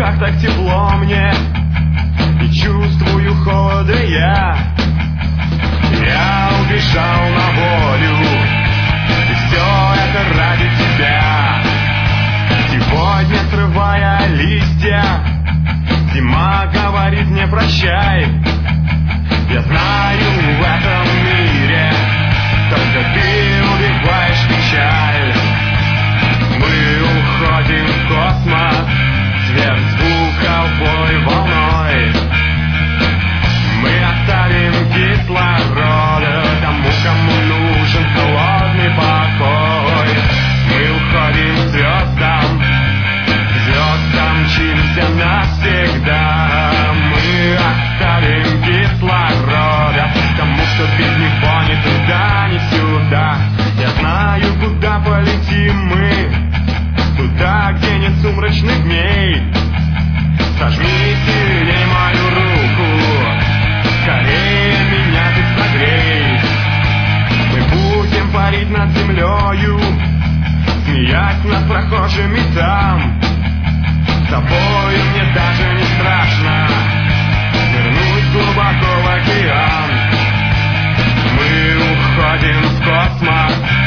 руках так тепло мне, и чувствую холода я. Я убежал на волю, и все это ради тебя. Сегодня, срывая листья, зима говорит мне прощай. Я знаю, в этом мире только ты убиваешь печаль. Мы уходим в космос, сверхзвуковой волной. Мы оставим кислорода тому, кому нужен холодный покой. Мы уходим к звездам мчимся навсегда. Мы оставим кислорода тому, кто без него ни туда, ни сюда. Я знаю, куда полетим мы, туда, где нет сумрачных дней. Сожми сильней мою руку, скорее меня ты согрей. Мы будем парить над землею, смеясь над прохожими там. С тобой мне даже не страшно нырнуть глубоко в океан. Мы уходим в космос,